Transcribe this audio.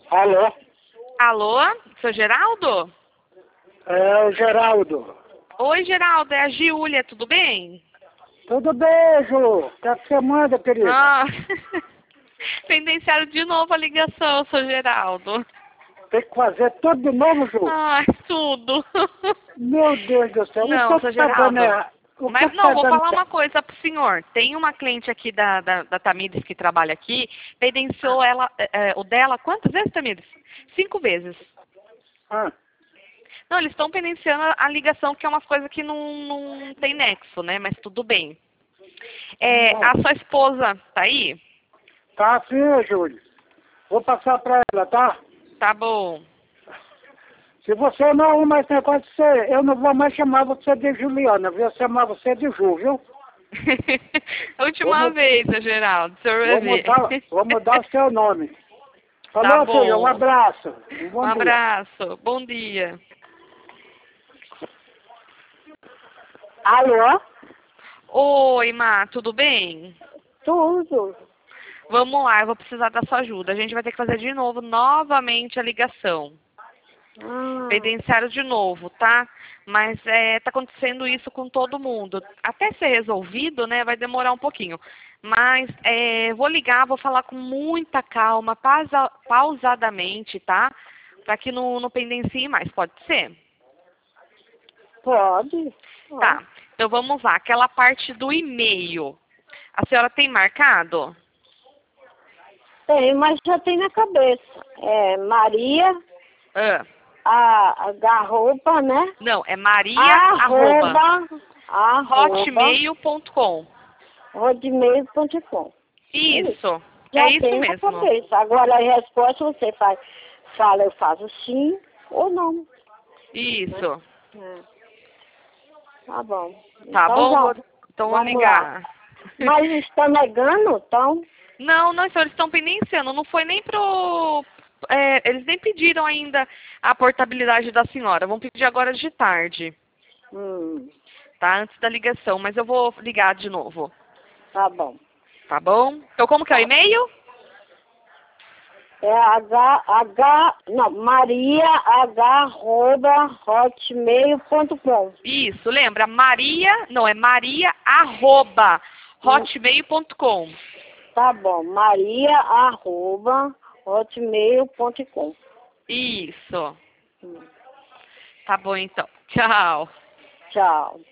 Alô? Alô, seu Geraldo? É o Geraldo. Oi, Geraldo, é a Giulia, tudo bem? Tudo bem, Ju? O que é que você manda, querida? Ah, pendenciaram de novo a ligação, seu Geraldo. Tem que fazer tudo de novo, Ju? Ai, tudo. Meu Deus do céu, Não, o seu que tá dando Geraldo. errado? O que Mas que não, tá vou dando falar uma errado? coisa pro senhor. Tem uma cliente aqui da Tamires que trabalha aqui, pendenciou ela, o dela, quantas vezes, Tamires? 5 vezes. Ah, Não, eles estão pendenciando a ligação, que é umas coisas que não tem nexo, né? Mas tudo bem. A sua esposa tá aí? tá sim, Júlio. Vou passar pra ela, tá? Tá bom. Se você não arrumar esse negócio, eu não vou mais chamar você de Juliana, viu? Eu chamar você de Ju, viu? Última Vou, vez, seu Geraldo. O senhor vai ver. vou mudar o seu nome. Tá Falou, filha, um bom. abraço. Um Um bom dia. abraço. Bom dia. Alô? Oi, Má, tudo bem? Tudo. Vamos lá, eu vou precisar da sua ajuda. A gente vai ter que fazer de novo, novamente, a ligação. Pendenciário de novo, tá? Mas tá acontecendo isso com todo mundo. Até ser resolvido, né, vai demorar um pouquinho. Mas vou ligar, vou falar com muita calma, pausadamente, tá? Para que não pendencie mais, pode ser? Pode. Tá, então vamos lá. Aquela parte do e-mail. A senhora tem marcado? Tem, mas já tem na cabeça. É Maria, Ah, a garropa, né? não, é maria@hotmail.com. hotmail.com. Isso, Já é isso tem na mesmo. cabeça. Agora a resposta você fala, eu faço sim ou não. Isso. É. Tá bom. Tá Então, bom? já, Então vou vamos lá. ligar. Mas está negando, então? Não, senhor, eles estão pendenciando. Não foi nem pro... eles nem pediram ainda a portabilidade da senhora. Vão pedir agora de tarde, tá? Antes da ligação. Mas eu vou ligar de novo. Tá bom. Tá bom? Então como que é o e-mail? É maria@hotmail.com. Isso, lembra? Maria@hotmail.com. Tá bom, maria@hotmail.com. Isso. Tá bom, então. Tchau. Tchau.